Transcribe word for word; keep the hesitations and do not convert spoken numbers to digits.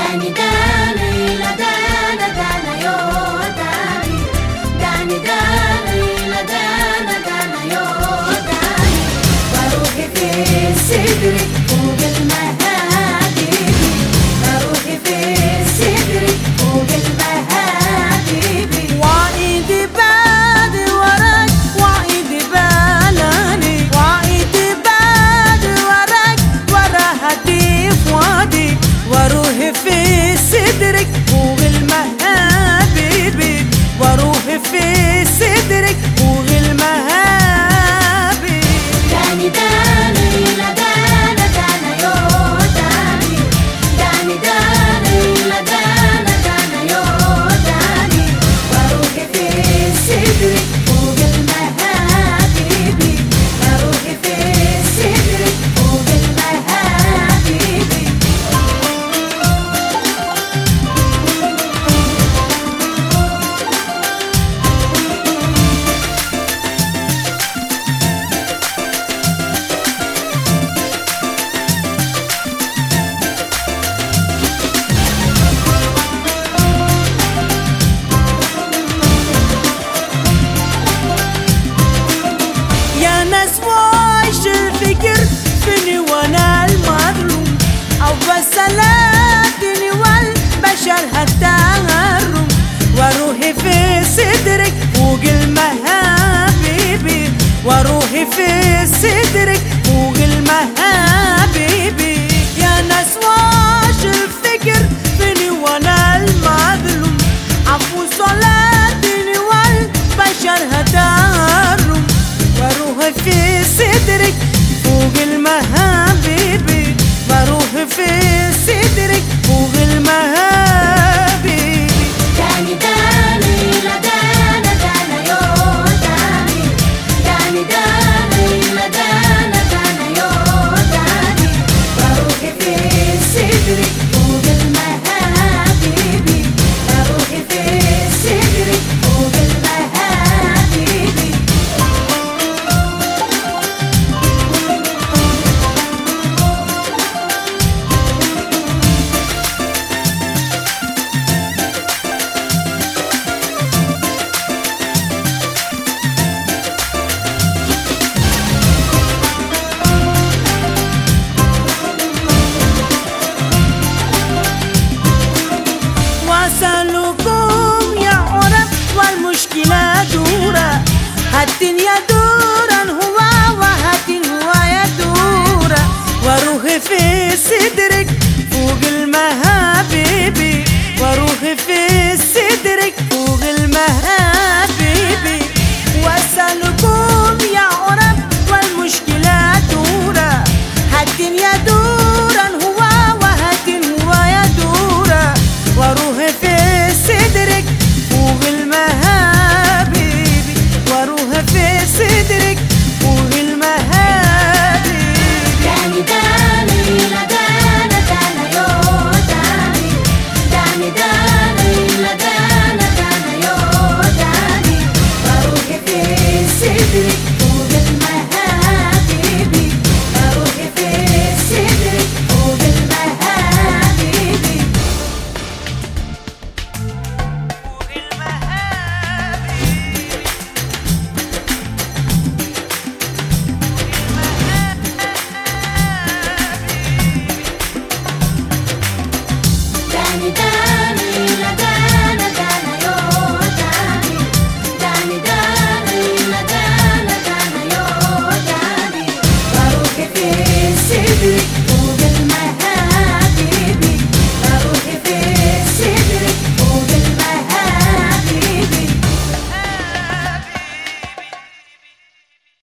داني داني لا دانا دانا يو داني داني داني لا دانا دانا يو داني وروحي في صدري فوق المهادي وروحي في صدري فوق المهادي وعيدي بعد وراك وعيدي بالاني وعيدي بعد وراك ورا هتيف وادي وروحي في صدرك فوق المهابيبي وروحي في صدرك فوق المهابي داني داني لا دانا دانا يو داني داني داني لا دانا دانا يو داني وروحي في صدرك فوق المهابيبي وروحي في صدرك فوق المهابيبي يا ناس وايش الفكر فيني وانا المظلوم او بسلاتني والبشر هتهرم وروحي في صدرك فوق المهابيبي وروحي في صدرك فوق المهابيبي يا ناس وايش الفكر فيني وانا المظلوم عفو صلاتني والبشر هتهرم وروحي في صدرك فوق المهابيبي وروحي في صدرك فوق المهابيبي داني داني لا دانا دانا يو داني داني داني لا دانا دانا يو داني وروحي في صدرك فوق المهابيبي وروحي في صدرك فوق المهابيبي واسألكم يا عرب والمشكلة دورة الدنيا دورا هو وهاتين هو يدورة وروحي في صدرك فوق المهابيبي وروحي في صدرك فوق المهابيبي واسألكم يا عرب والمشكلة دورة الدنيا دورا هو وهاتين هو يدورة وروحي في صدرك فوق المهابيبي وروحي في صدرك فوق المهابيبي داني داني لا دانا دانا يو داني داني داني لا دانا دانا يو داني وروحي في صدرك